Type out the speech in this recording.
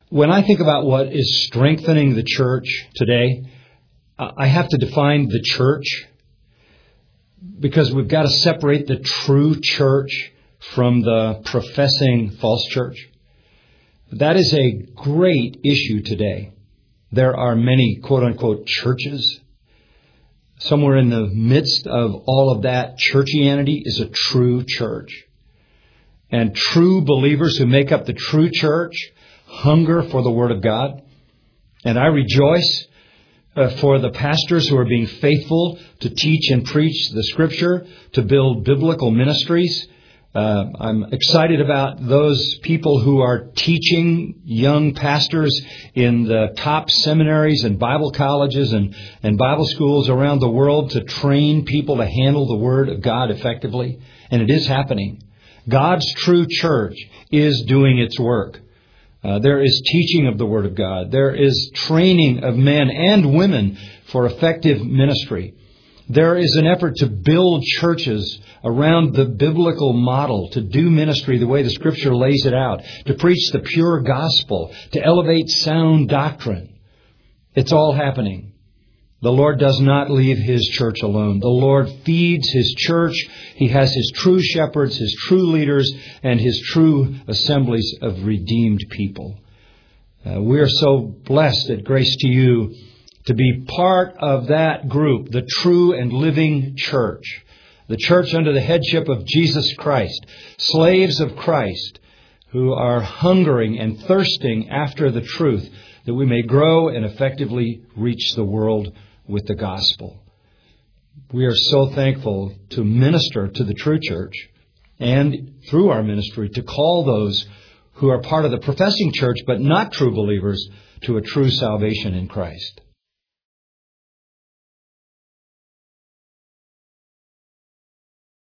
When I think about what is strengthening the church today, I have to define the church, because we've got to separate the true church from the professing false church. That is a great issue today. There are many quote-unquote churches. Somewhere in the midst of all of that, churchianity is a true church. And true believers who make up the true church hunger for the Word of God. And I rejoice for the pastors who are being faithful to teach and preach the Scripture, to build biblical ministries. I'm excited about those people who are teaching young pastors in the top seminaries and Bible colleges and Bible schools around the world to train people to handle the Word of God effectively. And it is happening. God's true church is doing its work. There is teaching of the Word of God. There is training of men and women for effective ministry. There is an effort to build churches around the biblical model, to do ministry the way the Scripture lays it out, to preach the pure gospel, to elevate sound doctrine. It's all happening. The Lord does not leave His church alone. The Lord feeds His church. He has His true shepherds, His true leaders, and His true assemblies of redeemed people. We are so blessed at Grace to You to be part of that group, the true and living church, the church under the headship of Jesus Christ, slaves of Christ who are hungering and thirsting after the truth, that we may grow and effectively reach the world with the gospel. We are so thankful to minister to the true church, and through our ministry to call those who are part of the professing church but not true believers to a true salvation in Christ.